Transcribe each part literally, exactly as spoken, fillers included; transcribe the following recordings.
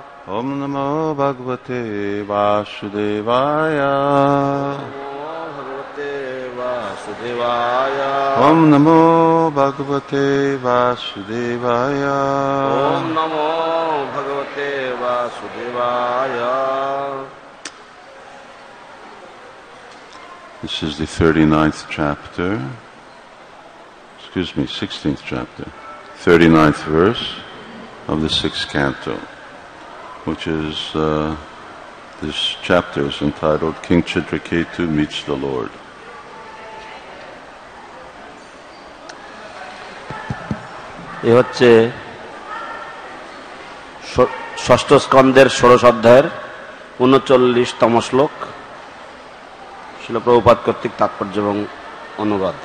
Om Namo Bhagavate Vasudevaya. Om Namo Bhagavate Vasudevaya. Om Namo Bhagavate Vasudevaya. This is the thirty-ninth chapter, excuse me, sixteenth chapter, thirty-ninth verse of the sixth canto, which is, uh, this chapter is entitled King Chitraketu Meets the Lord. এ হচ্ছে ষষ্ঠ স্কন্ধের ষোড়শ অধ্যায়ের উনচল্লিশতম শ্লোক, শিল প্রভুপাদ কর্তৃক তাৎপর্য এবং অনুবাদ।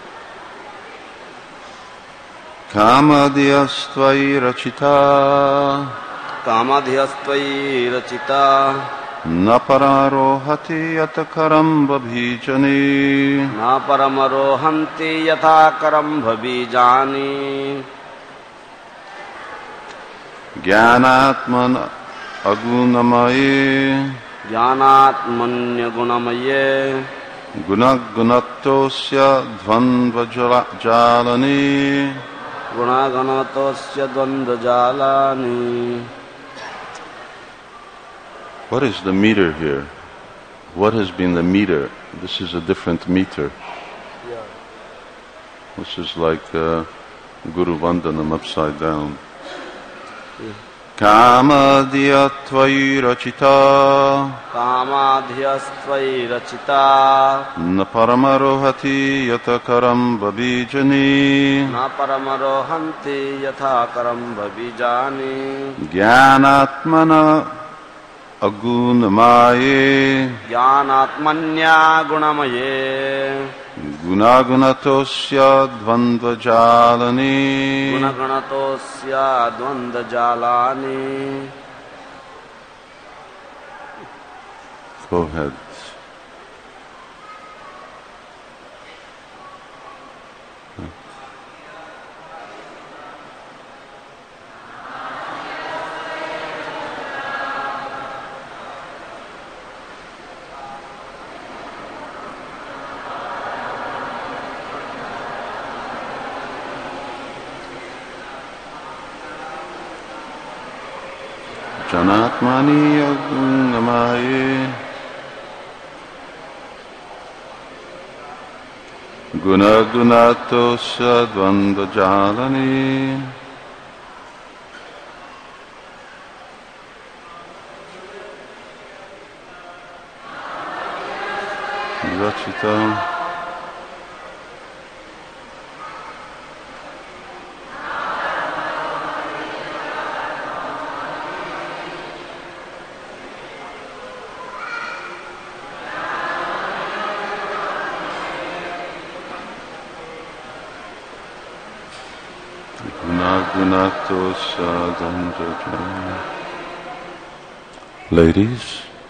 কামাদিয়াস্ত্বয়ি রচিতা কামাধিয়াস্ত্বয়ি রচিতা না পরারোহতি যত করম বীজনি না পরমরোহন্তি যথা করম বীজানি জ্ঞানাত্মন অগুণময়ে জ্ঞানাত্মন্যগুণময়ে গুণগুণত্বস্য দ্বন্দ্বজালনি গুণাগণতস্য দ্বন্দ্বজালানি. What is the meter here? What has been the meter? This is a different meter. Yeah. This is like uh, Guru Vandanam upside down. Yeah. Kamadhyatvayi rachita Kamadhyastvayi rachita na paramarohati yatakaram babijani na paramarohanti yathakaram babijani jnanatmana agunamaye jnanatmanya gunamaye gunagunatosya dvandvajalani gunagunatosya dvandvajalani. Go ahead. Janatmani agunamaye gunagunatosya dvandvajalani rachita Ladies,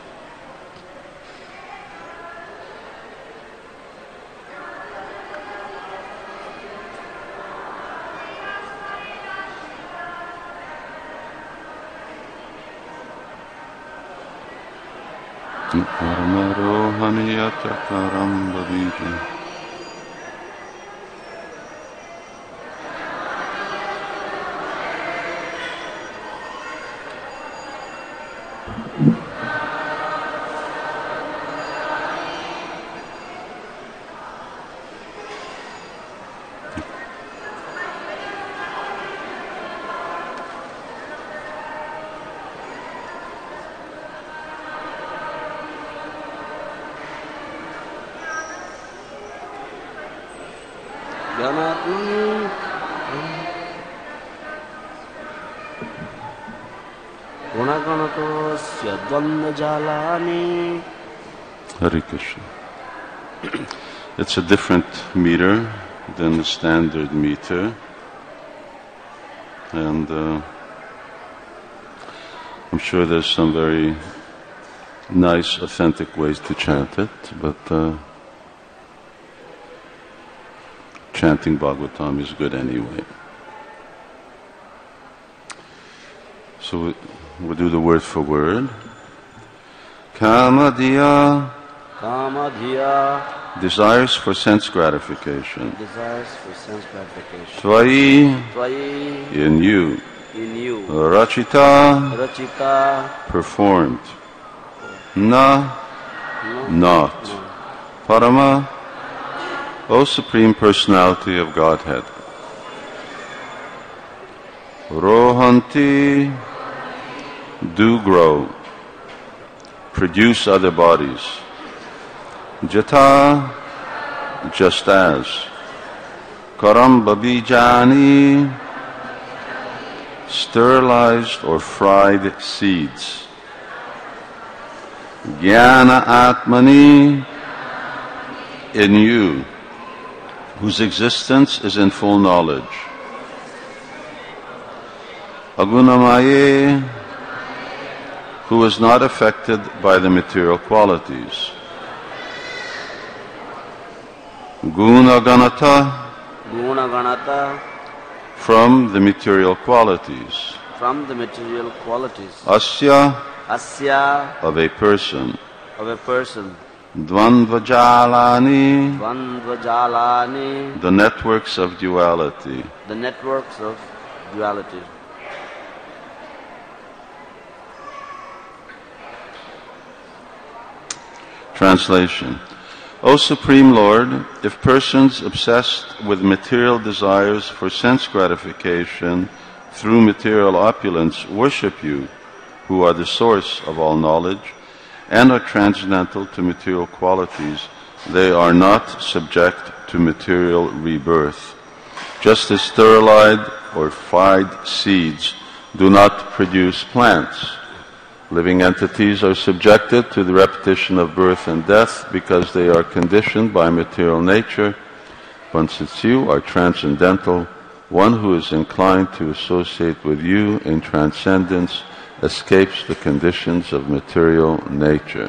paramarohaniyatakaram babijani. Hare Krishna. It's a different meter than the standard meter, and uh, I'm sure there's some very nice, authentic ways to chant it, but uh, chanting Bhagavatam is good anyway. So So we, we'll do the word for word. Kamadhiya. Kamadhiya. Desires for sense gratification. Desires for sense gratification. Tvai. Tvai. In you. In you. Rachita. Rachita. Performed. Na. No. Not. No. Parama. O Supreme Personality of Godhead. Rohanti. Do grow. Produce other bodies. Jata. Just as. Karam babijani. Sterilized or fried seeds. Jnana Atmani. In you, whose existence is in full knowledge. Agunamaye, who is not affected by the material qualities. Gunaganata, Gunaganata, from the material qualities. From the material qualities. Asya, Asya, of a person. Of a person. Dvandvajalani, Dvandvajalani, the networks of duality. The networks of duality. Translation. O Supreme Lord, if persons obsessed with material desires for sense gratification through material opulence worship you, who are the source of all knowledge, and are transcendental to material qualities, they are not subject to material rebirth. Just as sterilized or fried seeds do not produce plants, living entities are subjected to the repetition of birth and death because they are conditioned by material nature. But since you are transcendental, one who is inclined to associate with you in transcendence escapes the conditions of material nature.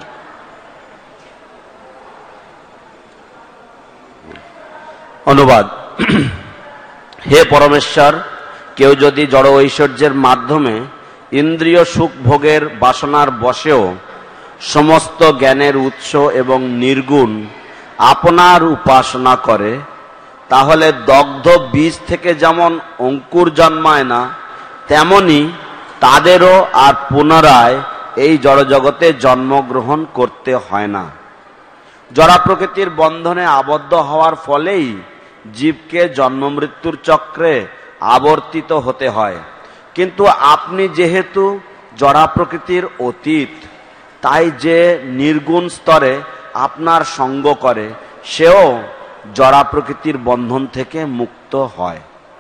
অনুবাদ হে পরমেশ্বর, কেউ যদি জড় ঐশ্বর্যের মাধ্যমে ইন্দ্রিয় সুখ ভোগের বাসনার বশেও সমস্ত জ্ঞানের উৎস এবং নির্গুণ আপনার উপাসনা করে, তাহলে দগ্ধ বীজ থেকে যেমন অঙ্কুর জন্মায় না, তেমনি তাদেরও আর পুনরায় এই জড়জগতে জন্মগ্রহণ করতে হয় না। জড়া প্রকৃতির বন্ধনে আবদ্ধ হওয়ার ফলেই জীবকে জন্মমৃত্যুর চক্রে আবর্তিত হতে হয়। কিন্তু আপনি যেহেতু জড়া প্রকৃতির অতীত, তাই যে নির্গুণ স্তরে আপনার সঙ্গ করে সেও জড়া প্রকৃতির বন্ধন থেকে মুক্ত হয়।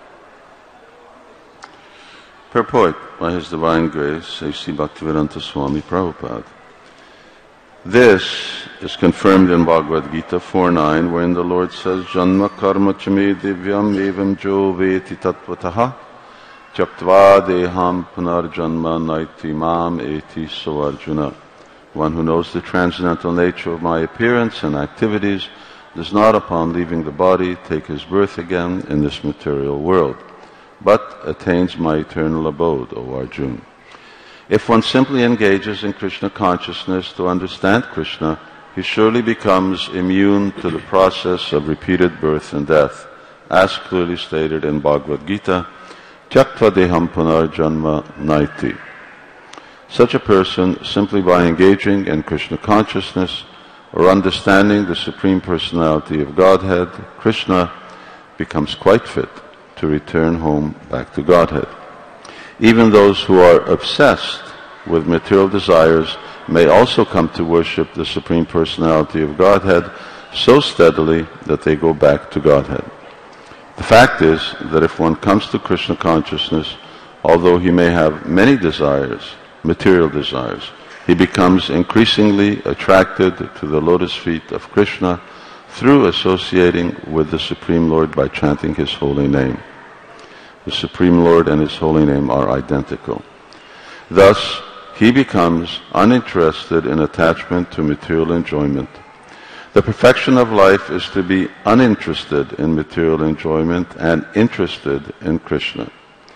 Purport by His Divine Grace, A C Bhaktivedanta Swami Prabhupada. This is confirmed in Bhagavad Gita four nine, wherein the Lord says, Janma karma chame divyam evam jo veti tattvataha Chaktva deham punarjanma naiti mam eti so Arjuna. One who knows the transcendental nature of my appearance and activities does not, upon leaving the body, take his birth again in this material world, but attains my eternal abode, O Arjuna. If one simply engages in Krishna consciousness to understand Krishna, he surely becomes immune to the process of repeated birth and death, as clearly stated in Bhagavad Gita, Tyaktva deham punarjanma naiti. Such a person, simply by engaging in Krishna consciousness or understanding the Supreme Personality of Godhead, Krishna, becomes quite fit to return home back to Godhead. Even those who are obsessed with material desires may also come to worship the Supreme Personality of Godhead so steadily that they go back to Godhead. The fact is that if one comes to Krishna consciousness, although he may have many desires, material desires, he becomes increasingly attracted to the lotus feet of Krishna through associating with the Supreme Lord by chanting His holy name. The Supreme Lord and His holy name are identical. Thus, he becomes uninterested in attachment to material enjoyment. The perfection of life is to be uninterested in material enjoyment and interested in Krishna.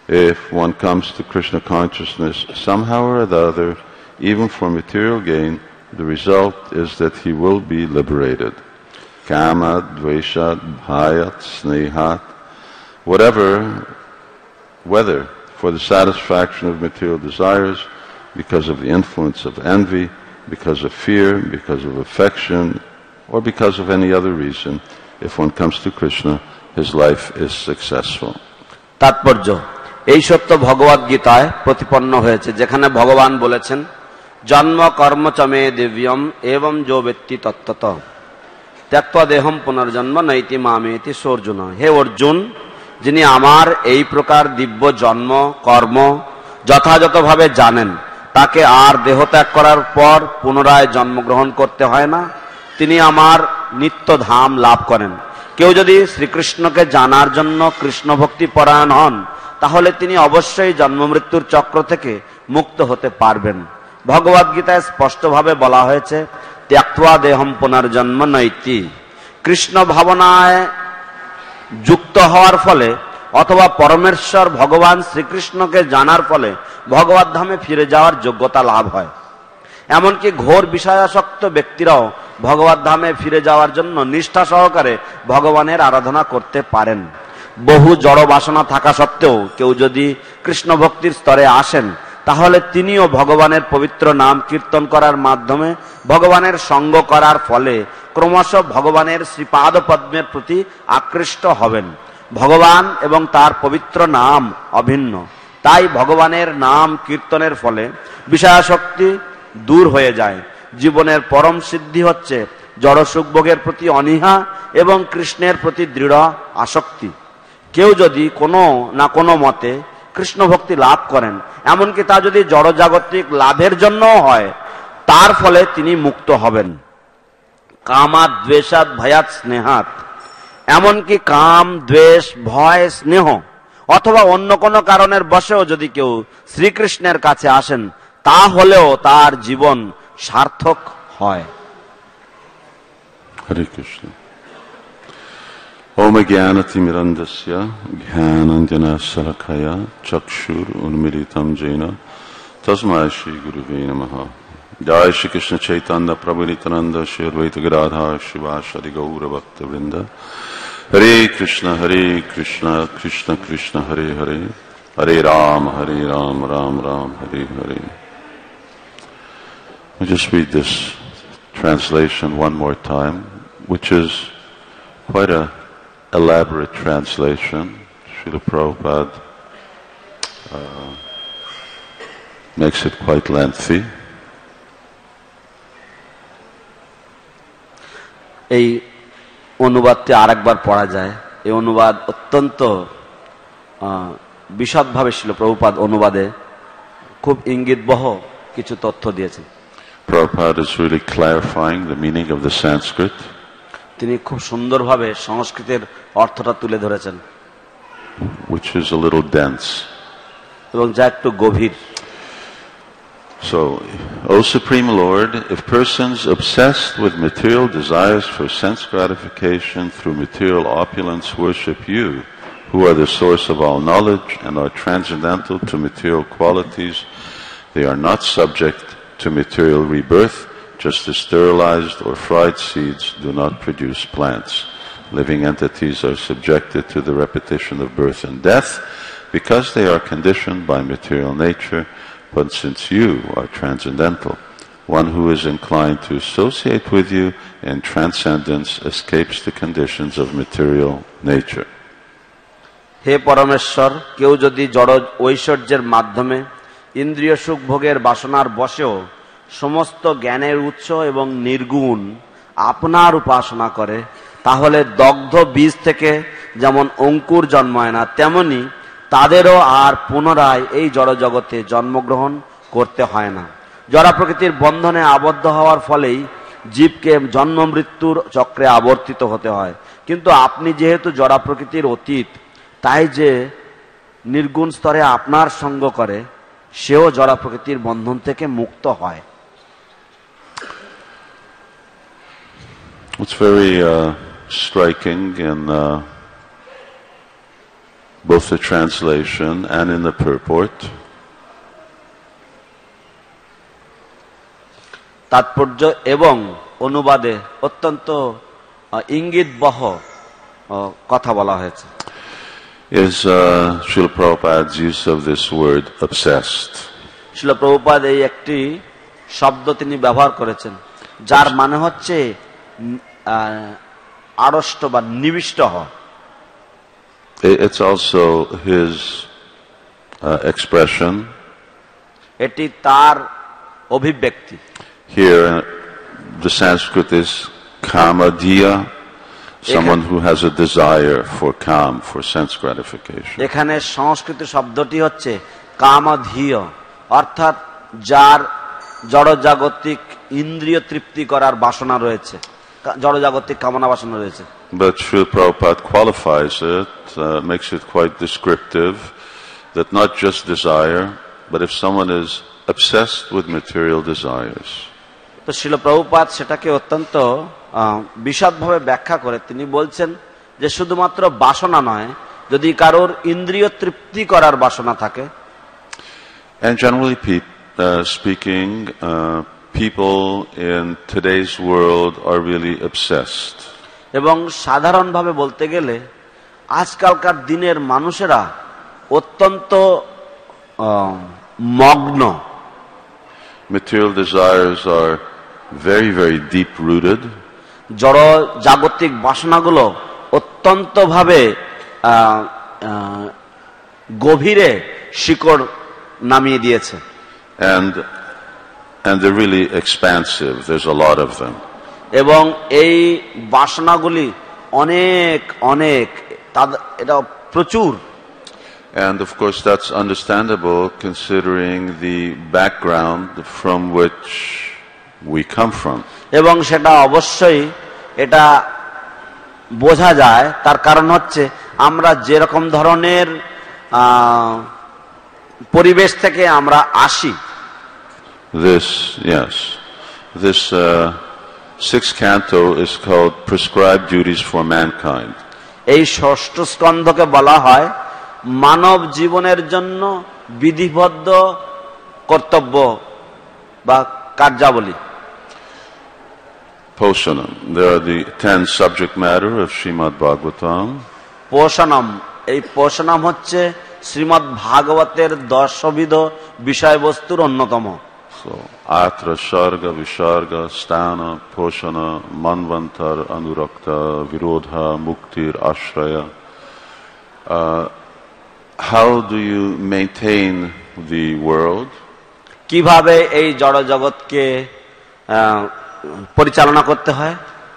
if one comes to Krishna consciousness somehow or the other, even for material gain, the result is that he will be liberated. Kama, dveshat, bhayat, snehat, whatever, whether for the satisfaction of material desires, because of the influence of envy, because of fear, because of affection, or because of any other reason, if one comes to Krishna, his life is successful. তাৎপর্য এই সত্য ভগবদ গীতায় প্রতিপন্ন হয়েছে, যেখানে ভগবান বলেছেন জন্ম কর্ম চমে দিব্যম এবং যো ব্যক্তি তত্ত্বত ত্যক্ত্বা দেহম পুনর্জন্ম নৈতি মামেতি সোর্জুন। হে অর্জুন, যিনি আমার এই প্রকার দিব্য জন্ম কর্ম যথাযথভাবে জানেন, তাকে আর দেহ ত্যাগ করার পর পুনরায় জন্মগ্রহণ করতে হয় না, তিনি আমার নিত্য ধাম লাভ করেন। কেউ যদি শ্রীকৃষ্ণকে জানার জন্য কৃষ্ণ ভক্তি পরায়ণ হন, তাহলে তিনি অবশ্যই জন্ম মৃত্যুর চক্র থেকে মুক্ত হতে পারবেন। ভগবদ্গীতায় স্পষ্টভাবে বলা হয়েছে ত্যক্ত্বা দেহম পুনর্জন্ম নৈতি। কৃষ্ণ ভাবনায় যুক্ত হওয়ার ফলে অথবা পরমেশ্বর ভগবান শ্রীকৃষ্ণকে জানার ফলে ভগবত ধামে ফিরে যাওয়ার যোগ্যতা লাভ হয়। এমনকি ঘোর বিষয়াসক্ত ব্যক্তিরাও ভগবত ধামে ফিরে যাওয়ার জন্য নিষ্ঠা সহকারে ভগবানের আরাধনা করতে পারেন। বহু জড় বাসনা থাকা সত্ত্বেও কেউ যদি কৃষ্ণ ভক্তির স্তরে আসেন, তাহলে তিনিও ভগবানের পবিত্র নাম কীর্তন করার মাধ্যমে ভগবানের সঙ্গ করার ফলে ক্রমশ ভগবানের শ্রীপাদ পদ্মের প্রতি আকৃষ্ট হবেন। ভগবান এবং তার পবিত্র নাম অভিন্ন, তাই ভগবানের নাম কীর্তনের ফলে বিষয়াসক্তি দূর হয়ে যায়। জীবনের পরম সিদ্ধি হচ্ছে জড় সুখভোগের প্রতি অনীহা এবং কৃষ্ণের প্রতি দৃঢ় আসক্তি। কেউ যদি কোনো না কোনো মতে কৃষ্ণ ভক্তি লাভ করেন, এমনকি তা যদি জড়জাগতিক লাভের জন্য হয়, তার ফলে তিনি মুক্ত হবেন। কামাত দ্বেষাত ভয়াত স্নেহাত, এমনকি কাম দ্বেষ ভয় স্নেহ অথবা অন্য কোনো কারণের বশেও যদি কেউ শ্রীকৃষ্ণের কাছে আসেন, তাহলেও তার জীবন সার্থক হয়। হরে কৃষ্ণ। ওম জ্ঞানতিমিরন্দস্য জ্ঞানাঞ্জনশলাকয়া চক্ষুর উন্মীলিতম যেন তস্मै শ্রী গুরুবে নমঃ। জয় শ্রী কৃষ্ণ চৈতন্য প্রভু নিত্যানন্দ শ্রী অদ্বৈত গদাধর শিবাসাদি গৌর ভক্তবৃন্দ। হরে কৃষ্ণ হরে কৃষ্ণ কৃষ্ণ কৃষ্ণ হরে হরে, হরে রাম হরে Ram Ram Ram Hare Hare. I'll just read this translation one more time, which is quite a elaborate translation. Srila Prabhupada uh, makes it quite lengthy. এই অনুবাদটি আরেকবার পড়া যায়। এই অনুবাদ অত্যন্ত বিশদভাবে ছিল। প্রভুপাদ অনুবাদে খুব ইঙ্গিতবহ কিছু তথ্য দিয়েছেন। Prabhupada is really clarifying the meaning of the Sanskrit. তিনি খুব সুন্দরভাবে সংস্কৃতের অর্থটা তুলে ধরেছেন, which is a little dense. এবং যা একটু গভীর। So, O Supreme Lord, if persons obsessed with material desires for sense gratification through material opulence worship you, who are the source of all knowledge and are transcendental to material qualities, they are not subject to material rebirth, just as sterilized or fried seeds do not produce plants. Living entities are subjected to the repetition of birth and death because they are conditioned by material nature, but since you are transcendental, one who is inclined to associate with you in transcendence escapes the conditions of material nature. হে পরমেশ্বর, কেউ যদি জড় ঐশ্বর্যের মাধ্যমে ইন্দ্রিয় সুখ ভোগের বাসনার বশেও সমস্ত জ্ঞানের উৎস এবং নির্গুণ আপনার উপাসনা করে, তাহলে দগ্ধ বীজ থেকে যেমন অঙ্কুর জন্মায় না, তেমনি তাদেরও আর পুনরায় এই জড় জগতে জন্মগ্রহণ করতে হয় না। জড়া প্রকৃতির বন্ধনে আবদ্ধ হওয়ার ফলেই জীবকে জন্ম মৃত্যুর চক্রে আবর্তিত হতে হয়। কিন্তু আপনি যেহেতু জড়া প্রকৃতির অতীত, তাই যে নির্গুণ স্তরে আপনার সঙ্গ করে, সেও জড়া প্রকৃতির বন্ধন থেকে মুক্ত হয়। It's very uh, striking in uh, both the translation and in the purport. তাৎপর্য এবং অনুবাদে অত্যন্ত ইঙ্গিতবহ কথা বলা হয়েছে। Is uh, Srila Prabhupada's use of this word obsessed? শিল প্রভুপাদ এই একটি শব্দ তিনি ব্যবহার করেছেন যার মানে হচ্ছে আড়ষ্ট বা নিবিষ্ট হওয়া। It's also his uh, expression. এটি তার অভিব্যক্তি। Here uh, the Sanskrit is kamadhiya, someone who has a desire for kam, for sense gratification. এখানে সংস্কৃত শব্দটি হচ্ছে কামধীয়, অর্থাৎ যার জড়জাগতিক ইন্দ্রিয় তৃপ্তি করার বাসনা রয়েছে, জড়জাগতিক কামনা বাসনা রয়েছে। But Srila Prabhupada qualifies it, uh, makes it quite descriptive, that not just desire, but if someone is obsessed with material desires. তো শিল প্রভুপাদ সেটাকে অত্যন্ত বিশদভাবে ব্যাখ্যা করে তিনি বলছেন যে শুধুমাত্র বাসনা নয়, যদি কারোর ইন্দ্রিয় তৃপ্তি করার বাসনা থাকে। And generally uh, speaking, uh, people in today's world are really obsessed. এবং সাধারণভাবে বলতে গেলে আজকালকার দিনের মানুষেরা অত্যন্ত মগ্ন। Material desires are very, very deep rooted. জড় জাগতিক বাসনাগুলো অত্যন্ত ভাবে গভীরে শিকড় নামিয়ে দিয়েছে। And and they're really expansive. There's a lot of them. এবং এই বাসনাগুলি অনেক অনেক এটা প্রচুর। And of course that's understandable considering the background from which we come from. এবং সেটা অবশ্যই এটা বোঝা যায়, তার কারণ হচ্ছে আমরা যেরকম ধরনের পরিবেশ থেকে আমরা আসি। This, yes, this uh, sixth canto is called Prescribed Duties for Mankind. এই ষষ্ঠ স্কন্ধকে বলা হয় মানব জীবনের জন্য বিধিবদ্ধ কর্তব্য বা কার্যাবলী। Poshanam. There are the ten subject matter of Srimad Bhagavatam. পোষণম, এই পোষণম হচ্ছে শ্রীমদ্ ভাগবতের দশবিধ বিষয়বস্তুর অন্যতম। So, atra, sharga, visharga, stana, poshana, manvantar, anurakta, virodha, muktir, ashraya. Uh, how do you maintain the world? কিভাবে এই জড় জগৎকে পরিচালনা করতে হয়?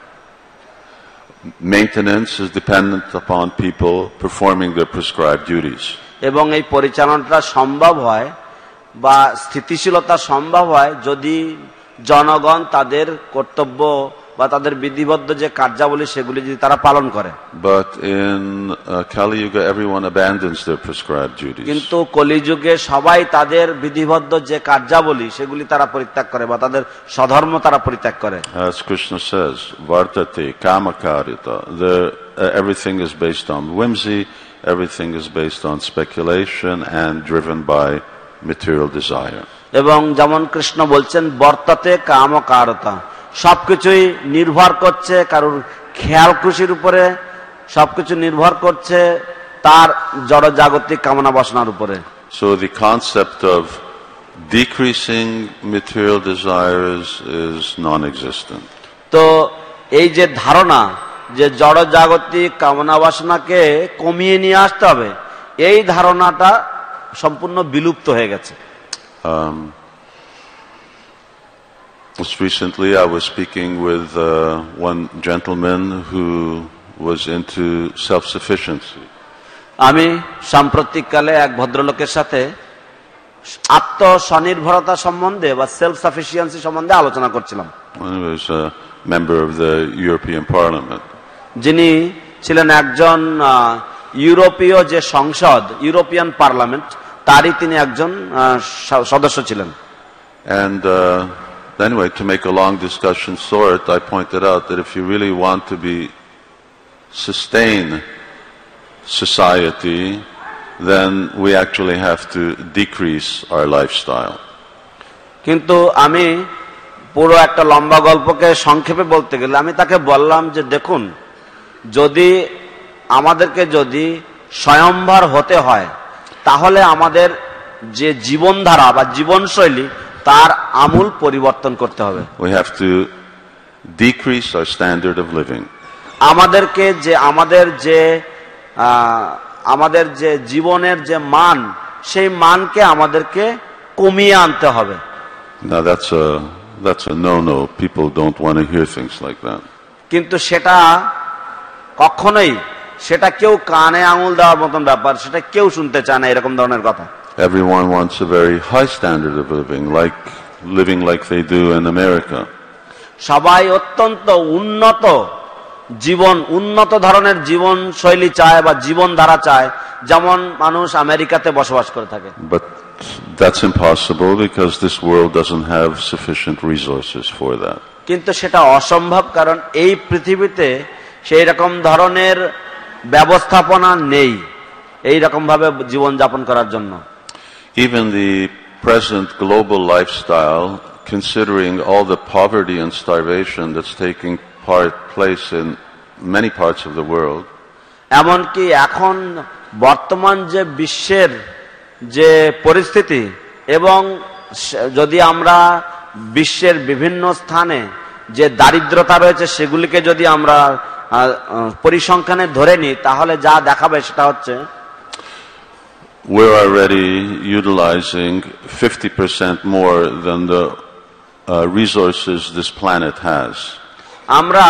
Maintenance is dependent upon people performing their prescribed duties. এবং এই পরিচালনাটা সম্ভব হয় বা স্থিতিশীলতা সম্ভব হয় যদি জনগণ তাদের কর্তব্য বা তাদের বিধিবদ্ধ যে কার্যাবলী সেগুলি যদি তারা পালন করে। But in uh, Kali Yuga everyone abandons their prescribed duties. কিন্তু কলিযুগে সবাই তাদের বিধিবদ্ধ যে কার্যাবলী সেগুলি তারা পরিত্যাগ করে বা তাদের স্বধর্ম তারা পরিত্যাগ করে। As Krishna says, vartate kamakarita. The uh, everything is based on whimsy, everything is based on speculation and driven by material desire. এবং যেমন কৃষ্ণ বলছেন বর্তাতে কামকারতা, সবকিছুই নির্ভর করছে কারোর খেয়াল খুশির উপরে, সবকিছু নির্ভর করছে তার জড় জাগতিক কামনা বাসনার উপরে। So the concept of decreasing material desires is non-existent. তো এই যে ধারণা যে জড় জাগতিক কামনা বাসনাকে কমিয়ে নিয়ে আসতে হবে, এই ধারণাটা সম্পূর্ণ বিলুপ্ত হয়ে গেছে। Um, Just recently I was speaking with uh, one gentleman who was into self-sufficiency. আমি সাম্প্রতিককালে এক ভদ্রলোকের সাথে আত্মস্বনির্ভরতা সম্বন্ধে বা সেলফ সাফিসিয়েন্সি সম্বন্ধে আলোচনা করছিলাম। He was a member of the European Parliament. যিনি ছিলেন একজন ইউরোপীয় যে সংসদ, ইউরোপিয়ান পার্লামেন্ট, তারই তিনি একজন সদস্য ছিলেন। And uh, anyway, to make a long discussion short, I pointed out that if you really want to be sustain society then we actually have to decrease our lifestyle. কিন্তু আমি পুরো একটা লম্বা গল্পকে সংক্ষেপে বলতে গেলে আমি তাকে বললাম যে দেখুন, যদি আমাদেরকে যদি স্বয়ংভার হতে হয় তাহলে আমাদের যে জীবনধারা বা জীবনশৈলী তার আমূল পরিবর্তন করতে হবে। We have to decrease our standard of living. আমাদেরকে যে আমাদের যে আমাদের যে জীবনের যে মান, সেই মানকে আমাদেরকে কমিয়ে আনতে হবে। Now that's a that's a no-no. People don't want to hear things like that. কিন্তু সেটা কখনোই সেটা কেউ কানে আঙুল দেওয়ার মতন ব্যাপার, সেটা কেউ শুনতে চায় না এরকম ধরনের কথা। Everyone wants a very high standard of living, like living like they do in America. সবাই অত্যন্ত উন্নত জীবন, উন্নত ধরনের জীবন শৈলী চায় বা জীবন ধারা চায়, যেমন মানুষ আমেরিকাতে বসবাস করে থাকে। But that's impossible because this world doesn't have sufficient resources for that. কিন্তু সেটা অসম্ভব, কারণ এই পৃথিবীতে সেই রকম ধরনের ব্যবস্থাপনা নেই এই রকম ভাবে জীবন যাপন করার জন্য। Even the present global lifestyle, considering all the poverty and starvation that's taking part place in many parts of the world, এমনকি এখন বর্তমান যে বিশ্বের যে পরিস্থিতি, এবং যদি আমরা বিশ্বের বিভিন্ন স্থানে যে দারিদ্রতা রয়েছে সেগুলিকে যদি আমরা পরিসংখ্যানে ধরে নিই, তাহলে যা দেখাবে সেটা হচ্ছে we're already utilizing fifty percent more than the uh, resources this planet has. আমরা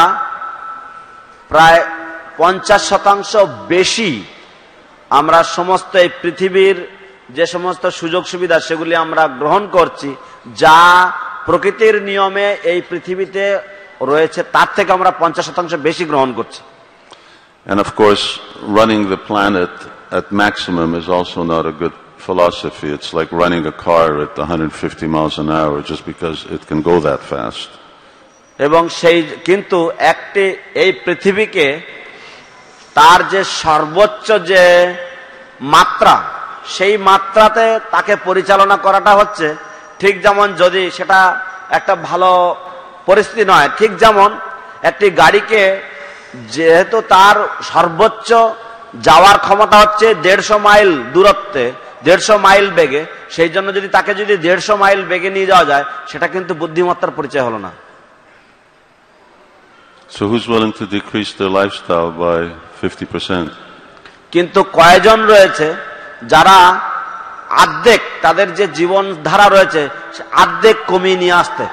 প্রায় পঞ্চাশ শতাংশ বেশি আমরা সমস্ত এই পৃথিবীর যে সমস্ত সুযোগ সুবিধা সেগুলি আমরা গ্রহণ করছি, যা প্রকৃতির নিয়মে এই পৃথিবীতে রয়েছে তার থেকে আমরা পঞ্চাশ শতাংশ বেশি গ্রহণ করছি। And of course, running the planet at maximum is also not a good philosophy. It's like running a car at one hundred fifty miles an hour just because it can go that fast. এবং সেই কিন্তু একটি এই পৃথিবীকে তার যে সর্বোচ্চ যে মাত্রা, সেই মাত্রাতে তাকে পরিচালনা করাটা হচ্ছে ঠিক যেমন, যদি সেটা একটা ভালো পরিস্থিতি নয়, ঠিক যেমন একটি গাড়িকে যেহেতু তার সর্বোচ্চ যাওয়ার ক্ষমতা হচ্ছে দেড়শো মাইল দূরত্বে, দেড়শো মাইল বেগে, সেই জন্য যদি তাকে যদি দেড়শো মাইল বেগে নিয়ে যাওয়া যায়, সেটা কিন্তু বুদ্ধিমত্তার পরিচয় হলো না। So who's willing to decrease their lifestyle by fifty percent? কিন্তু কয়জন রয়েছে যারা অর্ধেক তাদের যে জীবন ধারা রয়েছে অর্ধেক কমিয়ে নিয়ে আসতে?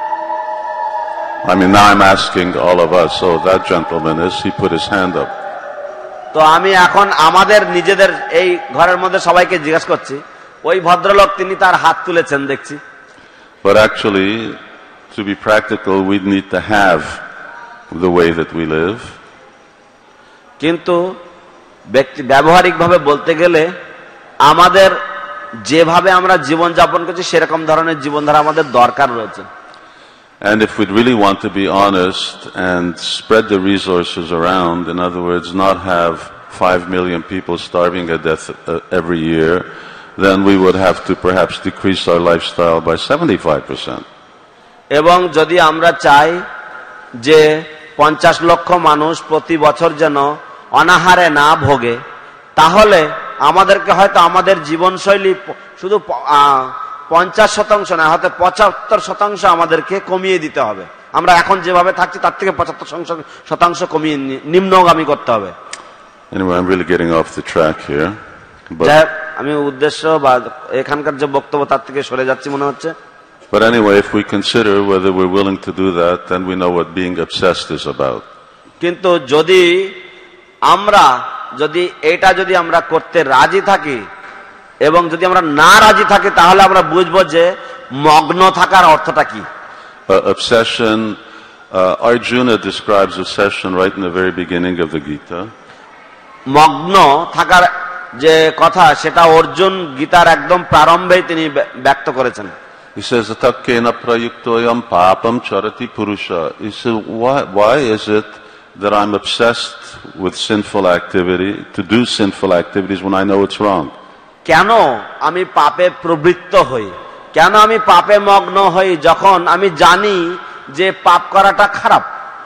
I mean, now I'm asking all of us. So that gentleman is, he put his hand up. তো আমি এখন আমাদের নিজেদের এই ঘরের মধ্যে সবাইকে জিজ্ঞাসা করছি, ওই ভদ্রলোক তিনি তার হাত তুলেছেন দেখছি। But actually, to be practical, we need to have the way that we live. কিন্তু ব্যক্তি ব্যবহারিকভাবে বলতে গেলে আমাদের যেভাবে আমরা জীবন যাপন করছি সেরকম ধরনের জীবনধারা আমাদের দরকার রয়েছে। And if we really want to be honest and spread the resources around, in other words, not have five million people starving to death every year, then we would have to perhaps decrease our lifestyle by seventy-five percent. এবং যদি আমরা চাই যে পঞ্চাশ লক্ষ মানুষ প্রতি বছর যেন অনাহারে না ভোগে, তাহলে আমাদেরকে হয়তো আমাদের জীবনশৈলী শুধু পঞ্চাশ শতাংশ না, হয়তো পঁচাত্তর শতাংশ আমাদেরকে কমিয়ে দিতে হবে। আমরা এখন যেভাবে থাকছি তার থেকে পঁচাত্তর শতাংশ কমিয়ে নিম্নগামী করতে হবে। Anyway, I'm really getting off the track here. But আমি উদ্দেশ্য বা এখানকার যে বক্তব্য তার থেকে সরে যাচ্ছি মনে হচ্ছে। But anyway, if we consider whether we're willing to do that, then we know what being obsessed is about. কিন্তু যদি আমরা যদি এটা যদি আমরা করতে রাজি থাকি এবং যদি আমরা না রাজি থাকি, তাহলে আমরা বুঝবো যে মগ্ন থাকার অর্থটা কি। Uh, obsession, uh, Arjuna describes obsession right in the very beginning of the Gita. মগ্ন থাকার যে কথা সেটা অর্জুন গীতার একদম প্রারম্ভেই তিনি ব্যক্ত করেছেন। He says, "Atakkena prayuktoyam papam charati purusha." He said, why, why is it that I'm obsessed with sinful activity, to do sinful activities when I know it's wrong? কেন আমি পাপে প্রবৃত্ত হই, কেন আমি পাপে মগ্ন হই যখন আমি জানি যে পাপ করাটা খারাপ?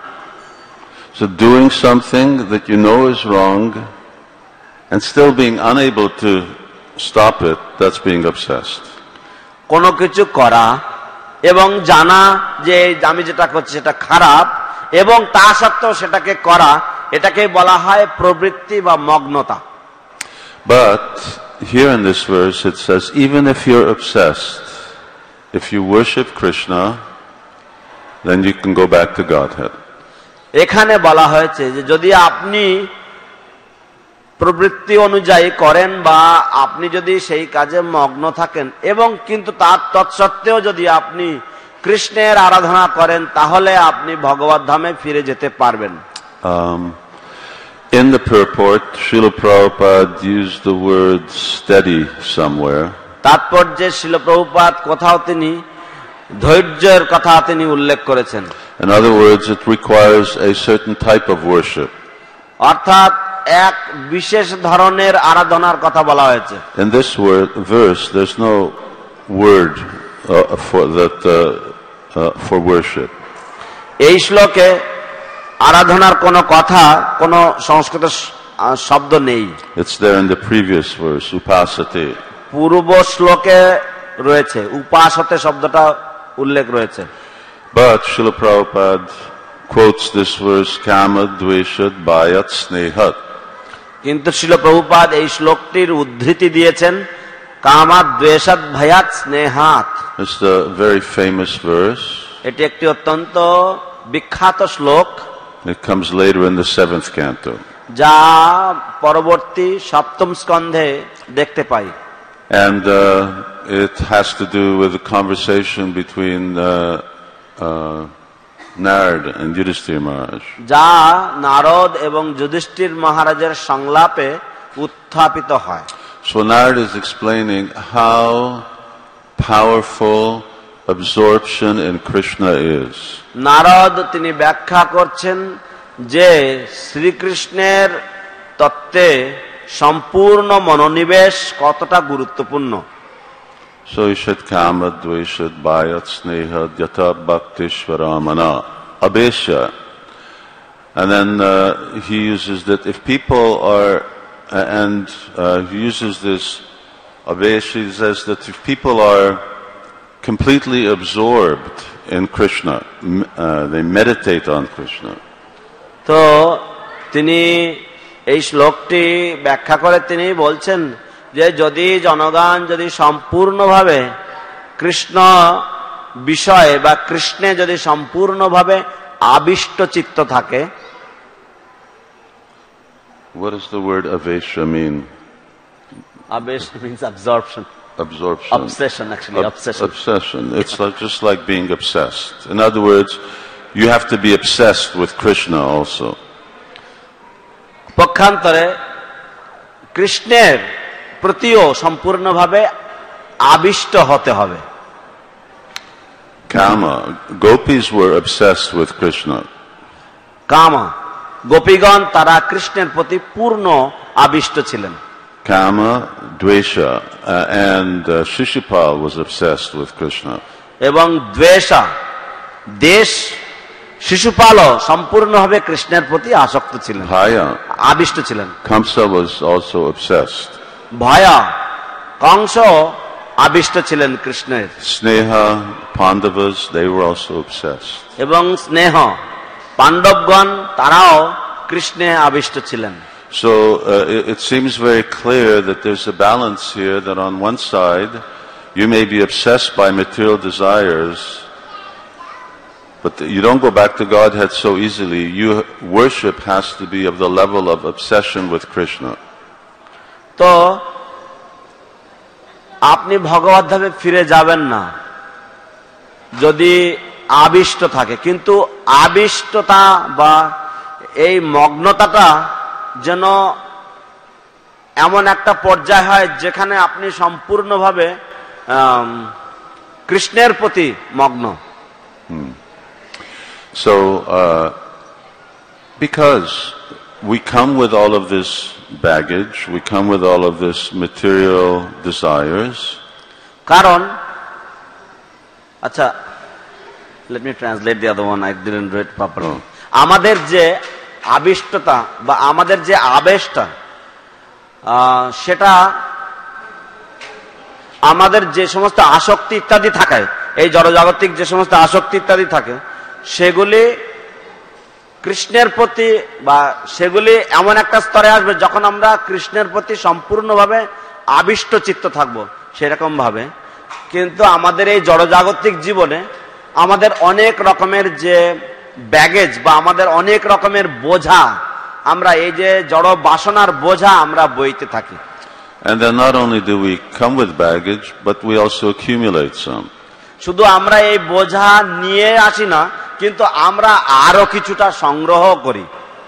So doing something that you know is wrong and still being unable to stop it, that's being obsessed. কোনো কিছু করা এবং জানা যে আমি যেটা করছি সেটা খারাপ এবং তা সত্ত্বেও সেটাকে করা, এটাকে বলা হয় প্রবৃত্তি বা মগ্নতা। But here in this verse it says, even if you're obsessed, if you worship Krishna, then you can go back to Godhead. এখানে বলা হয়েছে যে যদি আপনি প্রবৃত্তি অনুযায়ী করেন বা আপনি যদি সেই কাজে মগ্ন থাকেন এবং কিন্তু তার তৎসত্ত্বেও যদি আপনি কৃষ্ণের আরাধনা করেন তাহলে আপনি ভগবত ধামে ফিরে যেতে পারবেন। Um, in the purport, Srila Prabhupada used the word steady somewhere. তাৎপর্যে Srila Prabhupada কোথাও তিনি ধৈর্যের কথা তিনি উল্লেখ করেছেন। In other words, it requires a certain type of worship. অর্থাৎ এক বিশেষ ধরনের আরাধনার কথা বলা হয়েছে। In this word, verse, there's no word uh, for that uh, uh, for worship. এই শ্লোকে আরাধনার কোনো কথা, কোনো সংস্কৃত শব্দ নেই। It's there in the previous verse, upasate. পূর্ব শ্লোকে রয়েছে, উপাসতে শব্দটা উল্লেখ রয়েছে। But Srila Prabhupada quotes this verse, kama dvesha bhayat snehat. কিন্তু শ্রীল প্রভুপাদ এই শ্লোকটির উদ্ধৃতি দিয়েছেন কামাদ দ্বেষাৎ ভয়াৎ স্নেহাৎ। It's the very famous verse. এটি একটি অত্যন্ত বিখ্যাত শ্লোক। It comes later in the seventh canto. যা পরবর্তী সপ্তম স্কন্ধে দেখতে পাই। And uh, it has to do with the conversation between uh, uh, Narad and Yudhishthira Maharaj. যা নারদ এবং যুধিষ্ঠির মহারাজের সংলাপে উত্থাপিত হয়। So Narad is explaining how powerful absorption in Krishna is. Narad তিনি ব্যাখ্যা করছেন যে শ্রীকৃষ্ণের তত্ত্বে সম্পূর্ণ মনোনিবেশ কতটা গুরুত্বপূর্ণ। So he said, kama dvesha bhayat sneha yata bhaktishvaramana abesha. And then uh, he uses that if people are, uh, and uh, he uses this abesha, he says that if people are completely absorbed in Krishna, uh, they meditate on Krishna. তো তিনি এই শ্লোকটি ব্যাখ্যা করে তিনি বলছেন যে যদি জনগণ যদি সম্পূর্ণভাবে কৃষ্ণ বিষয়ে বা কৃষ্ণে যদি সম্পূর্ণভাবে আবিষ্ট চিত্ত থাকে। What does the word avesha mean? Avesha means absorption. Absorption. Obsession, actually. Ob- obsession. Obsession. It's like, just like being obsessed. In other words, you have to be obsessed with Krishna also. পক্ষান্তরে কৃষ্ণের প্রতিও সম্পূর্ণভাবে আবিষ্ট হতে হবে। Kama, gopis were obsessed with Krishna. কামা, গোপীগণ তারা কৃষ্ণের প্রতি পূর্ণ আবিষ্ট ছিলেন। Kama, dvesha, uh, and uh, Shishupal was obsessed with Krishna. এবং দ্বেষা, দেশ, শিশুপালও সম্পূর্ণভাবে কৃষ্ণের প্রতি আসক্ত ছিলেন, Bhaya, আবিষ্ট ছিলেন। Kamsa was also obsessed. ভয়া, Kansa আবিষ্ট ছিলেন কৃষ্ণের। Sneha, Pandavas, they were also obsessed. এবং স্নেহ, পাণ্ডবগণ তারাও কৃষ্ণে আবিষ্ট ছিলেন। So uh, it, it seems very clear that there's a balance here, that on one side you may be obsessed by material desires, but you don't go back to Godhead so easily. You worship has to be of the level of obsession with Krishna. তো আপনি ভগবত ধামে ফিরে যাবেন না যদি আবিষ্ট থাকে, কিন্তু আবিষ্টতা বা এই মগ্নতাটা যেন এমন একটা পর্যায় হয় যেখানে আপনি সম্পূর্ণভাবে কৃষ্ণের প্রতি মগ্ন। So uh, Because we come with all of this baggage, we come with all of this material desires. কারণ আচ্ছা, let me translate the other one, I didn't read properly. আমাদের যে আবিষ্টতা বা আমাদের যে আবেশটা, সেটা আমাদের যে সমস্ত আসক্তি ইত্যাদি থাকে, এই জড়জাগতিক যে সমস্ত আসক্তি ইত্যাদি থাকে, সেগুলি কৃষ্ণের প্রতি বা সেগুলি এমন একটা স্তরে আসবে যখন আমরা কৃষ্ণের প্রতি সম্পূর্ণভাবে আবিষ্ট চিত্ত থাকবো সেরকম ভাবে। কিন্তু আমাদের এই জড়জাগতিক জীবনে আমাদের অনেক রকমের যে ব্যাগেজ বা আমাদের অনেক রকমের বোঝা, আমরা এই যে জড় বাসনার বোঝা আমরা বইতে থাকি। And then not only do we come with baggage, but we also accumulate some. শুধু আমরা এই বোঝা নিয়ে আসি না, কিন্তু আমরা আরো কিছুটা সংগ্রহ করি।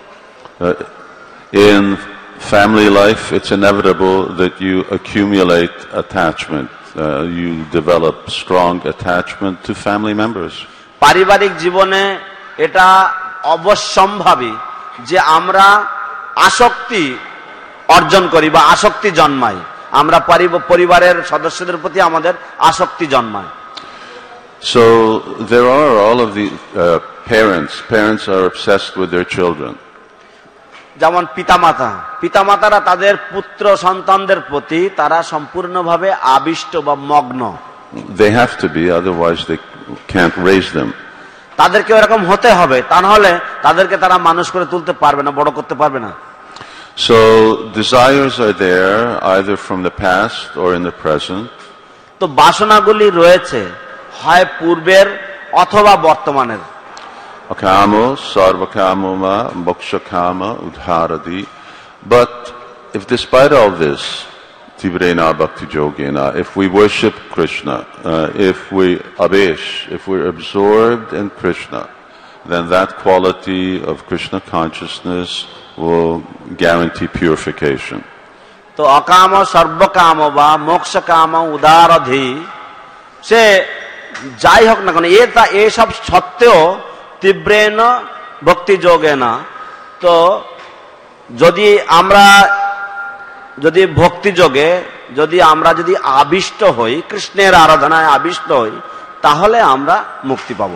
Uh, in family life, it's inevitable that you accumulate attachment. Uh, you develop strong attachment to family members. পারিবারিক জীবনে এটা অবশ্যম্ভাবী যে আমরা আসক্তি অর্জন করি বা আসক্তি জন্মাই, আমরা পরিবারের সদস্যদের প্রতি আমাদের আসক্তি জন্মায়। So there are all of the uh, parents. Parents are obsessed with their children. যেমন পিতামাতা, পিতামাতারা তাদের পুত্র সন্তানদের প্রতি তারা সম্পূর্ণভাবে আবিষ্ট বা মগ্ন। They have to be, otherwise they can't raise them. তাদেরকে এরকম হতে হবে, তা নাহলে তাদেরকে তারা মানুষ করে তুলতে পারবে না, বড় করতে পারবে না। So desires are there either from the past or in the present. তো বাসনাগুলি রয়েছে হয় পূর্বের অথবা বর্তমানের। Akamo, sarvakamoma, mokshakama, udharadi. But if despite all this, tivrena bhakti yogena, if we worship Krishna, uh, if we abesh, if we're absorbed in Krishna, then that quality of Krishna consciousness will guarantee purification. তো অকাম সর্বকাম বা মোক্ষকাম উদারধি, সে যাই হোক না কেন, এসব সত্ত্বেও তীব্রেণ ভক্তি যোগেনা, তো যদি আমরা যদি ভক্তি যোগে যদি আমরা যদি আবিষ্ট হই, কৃষ্ণের আরাধনায় আবিষ্ট হই, তাহলে আমরা মুক্তি পাব।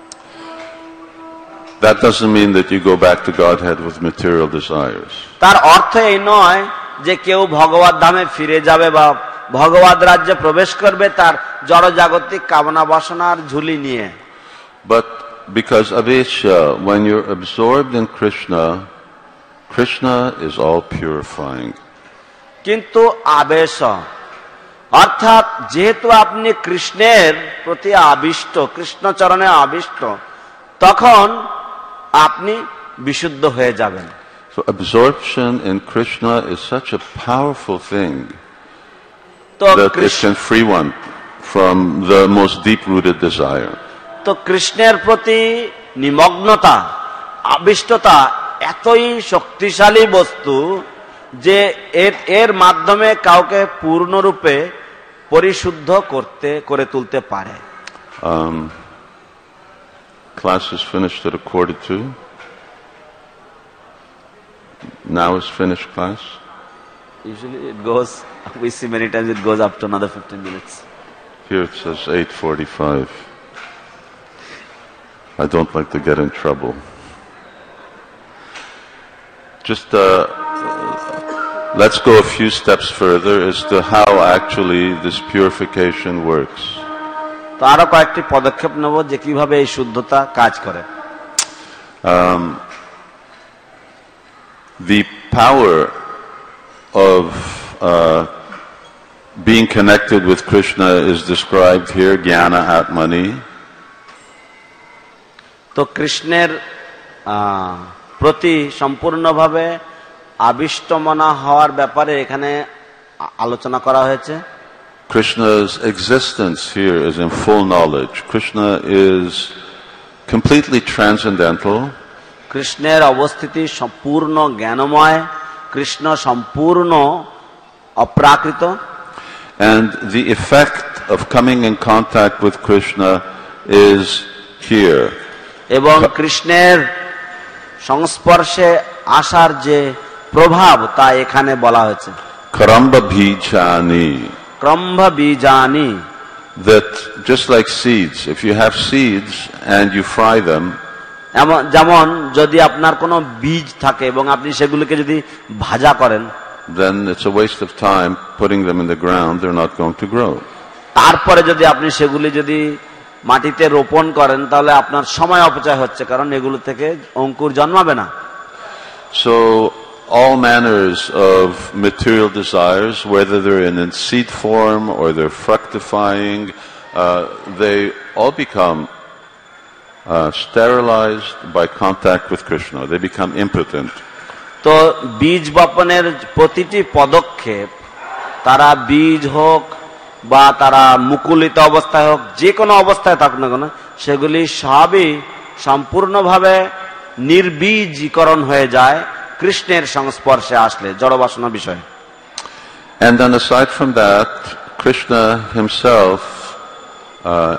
That doesn't mean that you go back to Godhead with material desires. তার অর্থ এই নয় যে কেউ ভগবত ধামে ফিরে যাবে বা ভগবত রাজ্যে প্রবেশ করবে তার জড়জাগতিক কামনা বাসনার ঝুলি নিয়ে। But because avesha, when you're absorbed in Krishna, Krishna is all purifying. কিন্তু আবেশ অর্থাৎ যেহেতু আপনি কৃষ্ণের প্রতি আবিষ্ট, কৃষ্ণ চরণে আবিষ্ট, তখন আপনি বিশুদ্ধ হয়ে যাবেন। So absorption in Krishna is such a powerful thing that it can free one from the most deep-rooted desire. তো কৃষ্ণের প্রতি নিমগ্নতা, আবিষ্টতা এতই শক্তিশালী বস্তু যে এর এর মাধ্যমে কাউকে পূর্ণরূপে পরিশুদ্ধ করতে করে তুলতে পারে। Um, class is finished at a quarter to. Now is finished class. Usually it goes, we see many times it goes up to another fifteen minutes. Here it says eight forty-five. I don't like to get in trouble. Just uh, let's go a few steps further as to how actually this purification works. তো আরো কয়েকটি পদক্ষেপ নেব যে কিভাবে এই শুদ্ধতা কাজ করে। Um, the power of uh, being connected with Krishna is described here, Jnana Atmani. তো কৃষ্ণের প্রতি সম্পূর্ণভাবে আবিষ্টমনা হওয়ার ব্যাপারে এখানে আলোচনা করা হয়েছে। Krishna's existence here is in full knowledge. Krishna is completely transcendental. কৃষ্ণের অবস্থিতি সম্পূর্ণ জ্ঞানময়, কৃষ্ণ সম্পূর্ণ অপ্রাকৃত। And the effect of coming in contact with Krishna is here. এবং কৃষ্ণের সংস্পর্শে আসার যে প্রভাব তা এখানে বলা হয়েছে। Karamba bijani. ক্রম্ভ বীজানি, That just like seeds, if you have seeds and you fry them, যেমন যদি আপনার কোনো বীজ থাকে এবং আপনি সেগুলিকে যদি ভাজা করেন, then it's a waste of time putting them in the ground. They're not going to grow. তারপরে যদি আপনি সেগুলি যদি মাটিতে রোপণ করেন তাহলে আপনার সময় অপচয় হচ্ছে, কারণ এগুলো থেকে অঙ্কুর জন্মাবে না। So all manners of material desires, whether they're in, in seed form or they're fructifying, uh, they all become uh, sterilized by contact with Krishna. They become impotent. তো বীজ বপনের প্রতিটি পদক্ষেপ, তারা বীজ হোক বা তারা মুকুলিত অবস্থায় হোক, যে কোনো অবস্থায় থাকুক না কেন, সেগুলি সবই সম্পূর্ণভাবে নির্বীজীকরণ হয়ে যায় কৃষ্ণের সংস্পর্শে আসলে, জড়বাসনা বিষয়। And then aside from that, Krishna himself uh,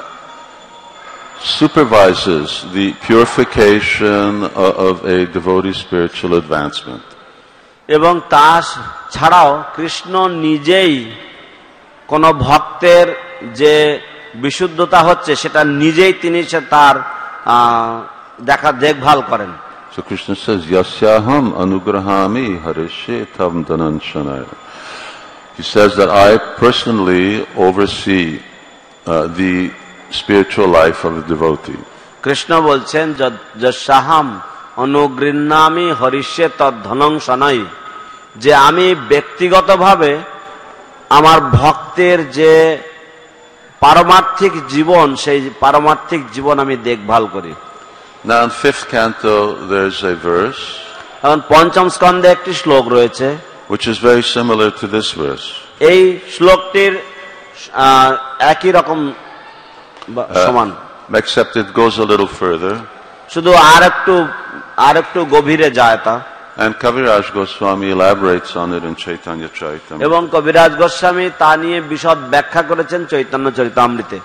supervises the purification of, of a devotee's spiritual advancement. এবং তা ছাড়াও কৃষ্ণ নিজেই কোন ভক্তের যে বিশুদ্ধতা হচ্ছে সেটা নিজেই তিনি তার দেখা দেখভাল করেন। So Krishna says, Yasyaham anugrahami harishe tam danansanaya. He says that I personally oversee uh, the spiritual life of a devotee. Krishna বলছেন, যস্যাহম অনুগৃহ্ণামি হরিষ্যে তদ্ধনংসনয়, যে আমি ব্যক্তিগতভাবে আমার ভক্তের যে পারমার্থিক জীবন, সেই পারমার্থিক জীবন আমি দেখভাল করি। Now in fifth canto there's a verse এখন পঞ্চম স্কন্ধে একটি শ্লোক রয়েছে which is very similar to this verse. এই শ্লোকটির একই রকম সমান, except it goes a little further. শুধু আর একটু আর একটু গভীরে যায় তা। And Kaviraj Goswami elaborates on it in Chaitanya Charitamrita. এবং কবিরাজ গোস্বামী তা নিয়ে বিশদ ব্যাখ্যা করেছেন Chaitanya চরিতামৃতে।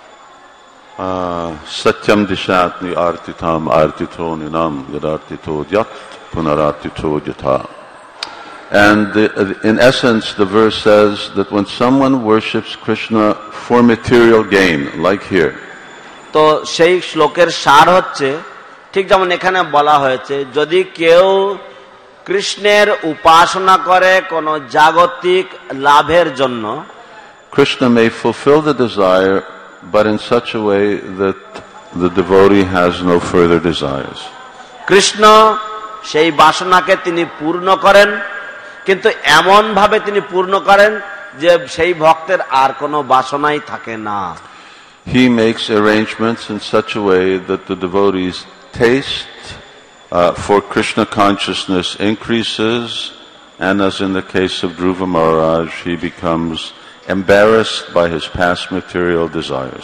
Satyam dishatni artitam artito ninam yadartito yat punarartito yatha. And the, in essence the verse says that when someone worships Krishna for material gain, like here, তো সেই শ্লোকের সার হচ্ছে ঠিক যেমন এখানে বলা হয়েছে, যদি কেউ কৃষ্ণের উপাসনা করে কোন জাগতিক লাভের জন্য, Krishna may fulfill the desire, but in such a way that the devotee has no further desires. Krishna সেই বাসনাকে তিনি পূর্ণ করেন, কিন্তু এমন ভাবে তিনি পূর্ণ করেন যে সেই ভক্তের আর কোনো বাসনাই থাকে না। He makes arrangements in such a way that the devotee's taste uh, for Krishna consciousness increases, and as in the case of Dhruva Maharaj, he becomes embarrassed by his past material desires.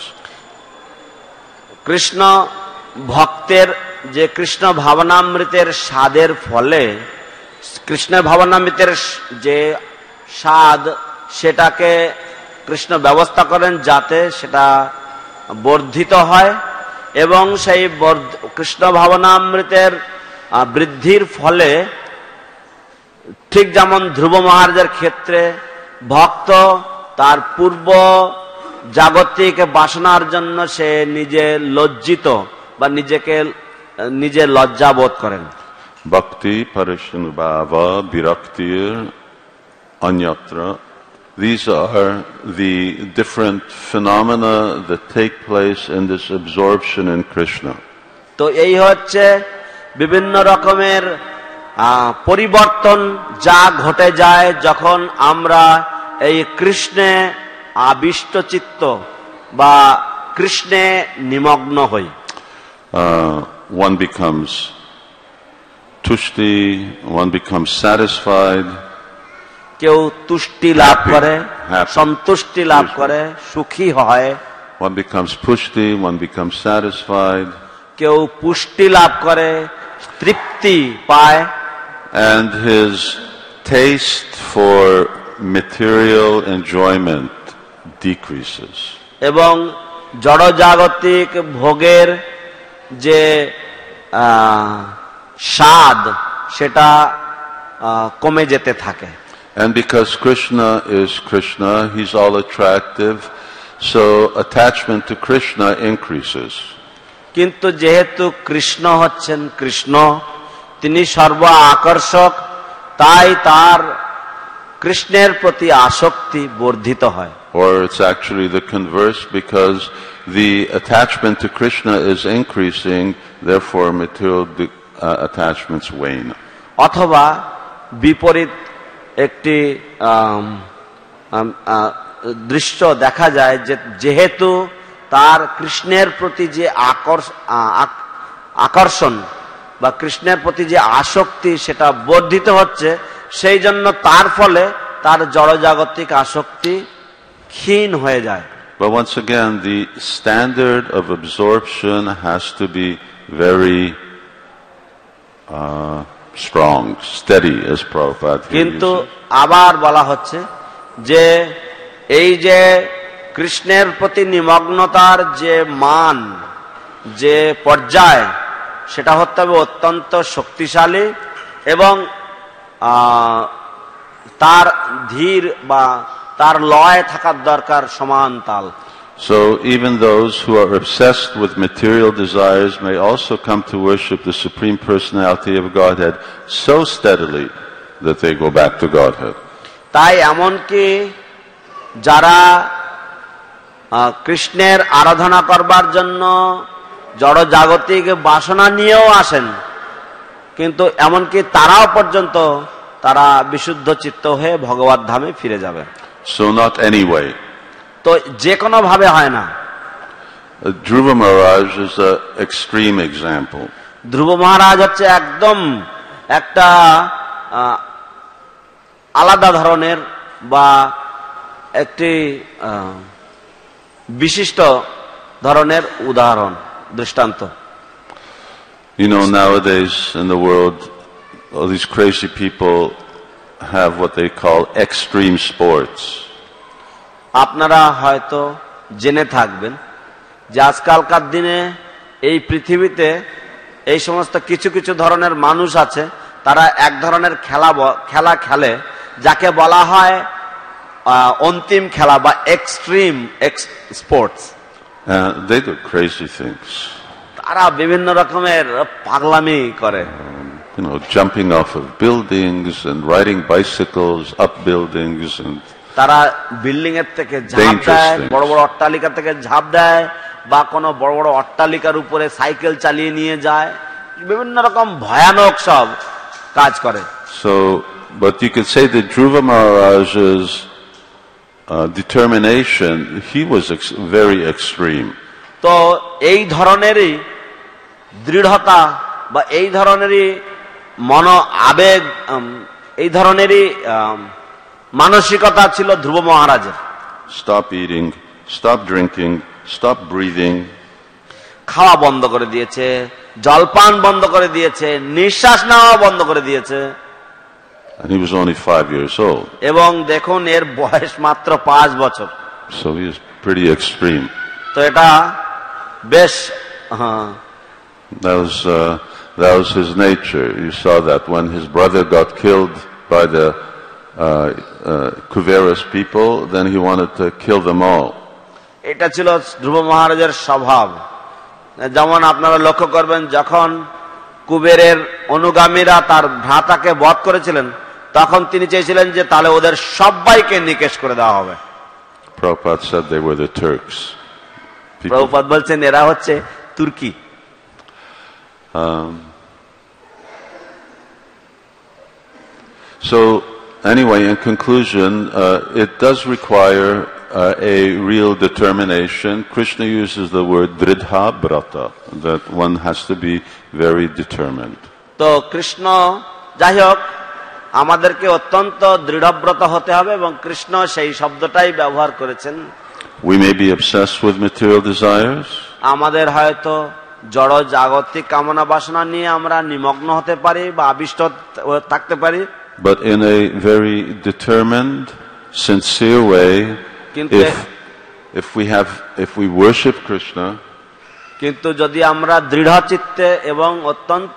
Krishna ভক্তের যে কৃষ্ণ ভাবনামৃতের স্বাদের ফলে, কৃষ্ণ ভাবনামৃতের যে স্বাদ সেটাকে কৃষ্ণ ব্যবস্থা করেন যাতে সেটা বর্ধিত হয়, এবং সেই কৃষ্ণ ভাবনামৃতের বৃদ্ধির ফলে ঠিক যেমন ধ্রুব মহারাজের ক্ষেত্রে ভক্ত তার পূর্ব জাগতিক বাসনার জন্য সে নিজে লজ্জিত বা নিজেকে নিজে লজ্জা বোধ করেন। Bhakti, Parishanubhava, Viraktir, Anyatra. These are the different phenomena that take place in this absorption in Krishna. তো এই হচ্ছে বিভিন্ন রকমের পরিবর্তন যা ঘটে যায় যখন আমরা এই কৃষ্ণে আবিষ্ট চিত্ত বা কৃষ্ণে নিমগ্ন হই। One becomes tushti, one becomes satisfied. কেউ তুষ্টি লাভ করে, সন্তুষ্টি লাভ করে, সুখী হয়। One becomes pushti, one becomes satisfied. কেউ পুষ্টি লাভ করে, তৃপ্তি পায়। And his taste for material enjoyment decreases. এবং জড়জাগতিক ভোগের যে স্বাদ সেটা কমে যেতে থাকে। And because Krishna is Krishna, he's all attractive, so attachment to Krishna increases. কিন্তু যেহেতু কৃষ্ণ হচ্ছেন কৃষ্ণ, তিনি সর্ব আকর্ষক, তাই তার কৃষ্ণের প্রতি আসক্তি বর্ধিত হয়। Or it's actually the converse, because the attachment to Krishna is increasing, therefore material uh, attachments wane. অথবা বিপরীত একটি দৃশ্য দেখা যায় যে যেহেতু তার কৃষ্ণের প্রতি যে আকর্ষণ বা কৃষ্ণের প্রতি যে আসক্তি সেটা বর্ধিত হচ্ছে, সেই জন্য তার ফলে তার জড়জাগতিক আসক্তি ক্ষীণ হয়ে যায়। But once again, the standard of absorption has to be very uh, strong, steady, as Prabhupada uses. কিন্তু আবার বলা হচ্ছে যে এই যে কৃষ্ণের প্রতি নিমগ্নতার যে মান, যে পর্যায়, সেটা হতে হবে অত্যন্ত শক্তিশালী এবং তার ধীর বা তার লয় থাকার দরকার সমান তাল। So even those who are obsessed with material desires may also come to worship the Supreme Personality of Godhead so steadily that they go back to Godhead. তাই এমনকি যারা কৃষ্ণের আরাধনা করবার জন্য জড় জাগতিক বাসনা নিয়েও আসেন, কিন্তু এমনকি তারাও পর্যন্ত তারা বিশুদ্ধ চিত্ত হয়ে ভগবত ধামে ফিরে যাবে। So not anyway. তো যে কোনো ভাবে হয় না। Dhruva Maharaj is an extreme example. ধ্রুব মহারাজ হচ্ছে একদম একটা আলাদা ধরনের বা একটি বিশিষ্ট ধরনের উদাহরণ, দৃষ্টান্ত। You know, nowadays in the world, all these crazy people have what they call extreme sports. আপনারা হয়তো জেনে থাকবেন যে আজকালকার দিনে এই পৃথিবীতে এই সমস্ত কিছু কিছু ধরনের মানুষ আছে, তারা এক ধরনের খেলা খেলা খেলে যাকে বলা হয় অন্তিম খেলা বা extreme sports. They do crazy things. তারা বিভিন্ন রকমের পাগলামি করে। You know, jumping off of buildings and riding bicycles up buildings and তারা বিল্ডিং এর থেকে ঝাঁপ দেয়, বড় বড় অট্টালিকা থেকে ঝাঁপ দেয়, বা কোনো বড় বড় অট্টালিকার উপরে সাইকেল চালিয়ে নিয়ে যায়, বিভিন্ন রকম ভয়ানক সব কাজ করে। So, but you could say that Dhruva Maharaj's uh, determination, he was ex- very extreme. তো এই ধরনেরই দৃঢ়তা বা এই ধরনেরই মন আবেগ, এই ধরনেরই মানসিকতা ছিল ধ্রুব মহারাজের। Stop eating, stop drinking, stop breathing. খাওয়া বন্ধ করে দিয়েছে, জলপান বন্ধ করে দিয়েছে, নিঃশ্বাস নেওয়া বন্ধ করে দিয়েছে। And he was only five years old. এবং দেখুন এর বয়স মাত্র পাঁচ বছর। So he is pretty extreme. তো এটা বেশ হ্যাঁ। That was uh, that was his nature. You saw that when his brother got killed by the uh, uh, Kuveras people, then he wanted to kill them all. এটা ছিল ধ্রুব মহারাজের স্বভাব। যেমন আপনারা লক্ষ্য করবেন, যখন কুবেরের অনুগামীরা তার ভ্রাতাকে বধ করেছিলেন, তখন তিনি চেয়েছিলেন যে তাহলে ওদের সবাইকে নিকেশ করে দেওয়া হবে। Prabhupada said they were the Turks. Prabhupada বলছেন এরা হচ্ছে তুর্কি। Um, so anyway, in conclusion, uh, it does require uh, a real determination. Krishna uses the word dridha brata, that one has to be very determined. তো কৃষ্ণ যাই হোক আমাদেরকে অত্যন্ত দৃঢ়ব্রত হতে হবে, এবং কৃষ্ণ সেই শব্দটাই ব্যবহার করেছেন। We may be obsessed with material desires. আমাদের হয়তো জড় জাগতিক কামনা বাসনা নিয়ে আমরা নিমগ্ন হতে পারি বা আবিষ্ট থাকতে পারি, but in a very determined, sincere way. If if we have if we worship Krishna, কিন্তু যদি আমরা দৃঢ় চিত্তে এবং অত্যন্ত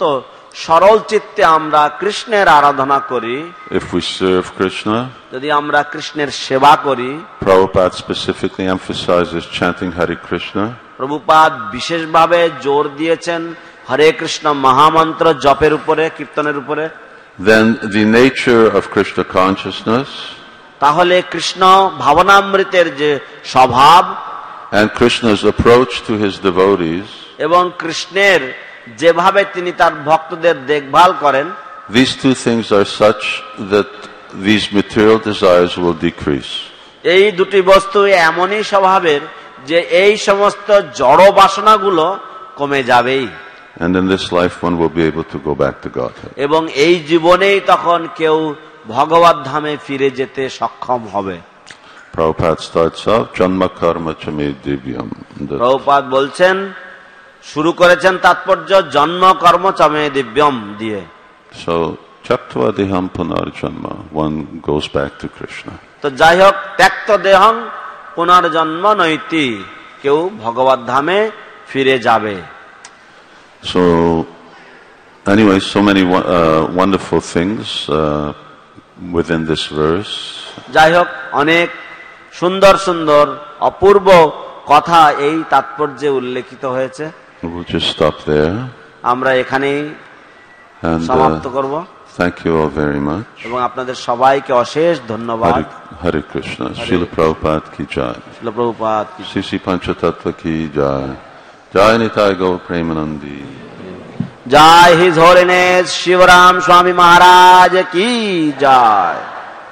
সরল চিত্তে আমরা কৃষ্ণের আরাধনা করি, if we serve Krishna, যদি আমরা কৃষ্ণের সেবা করি, Prabhupada specifically emphasizes chanting Hare Krishna, Prabhupada বিশেষভাবে জোর দিয়েছেন হরে কৃষ্ণ মহামন্ত্র জপের উপরে, কীর্তনের উপরে, then the nature of Krishna consciousness তাহলে কৃষ্ণ ভাবনামৃতের যে স্বভাব and Krishna's approach to his devotees, এবং কৃষ্ণের যেভাবে তিনি তার ভক্তদের দেখভাল করেন, these two things are such that these material desires will decrease. এই দুটি বস্তু এমনই স্বভাবের যে এই সমস্ত জড় বাসনাগুলো কমে যাবেই, And in this life one will be able to go back to Godhead. এবং এই জীবনেই তখন কেউ ভগবত ধামে ফিরে যেতে সক্ষম হবে। Prabhupada starts out, Janma Karma Chame Divyam. That- Prabhupada বলছেন, শুরু করেছেন তাৎপর্য জন্ম কর্ম চমে দিব্যম দিয়ে। So, Chaktva Deham Punar Janma, one goes back to Krishna. তো যাই হোক, ত্যক্ত দেহং পুনর্জন্ম নৈতি, কেউ ভগবত ধামে ফিরে যাবে। So, anyway, so many wo- uh, wonderful things uh, within this verse. যাই হোক, অনেক সুন্দর সুন্দর অপূর্ব কথা এই তাৎপর্যে উল্লেখিত হয়েছে। We'll just stop there. আমরা এখানেই And সমাপ্ত uh, করব thank you all very much. এবং আপনাদের সবাইকে অশেষ ধন্যবাদ। Hare, Hare Krishna. Srila Prabhupada ki jai. শিল প্রভুপাদ কি Sri Sri Panchatattva ki jai. Jai Nitai Gaur Premanandi. Jai his holiness Shivram Swami Maharaj কি জয়।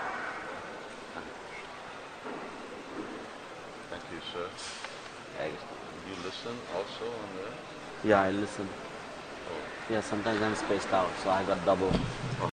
Thank you, sir. You listen also on the... Yeah, I listen. Yeah, sometimes I'm spaced out, so I got double.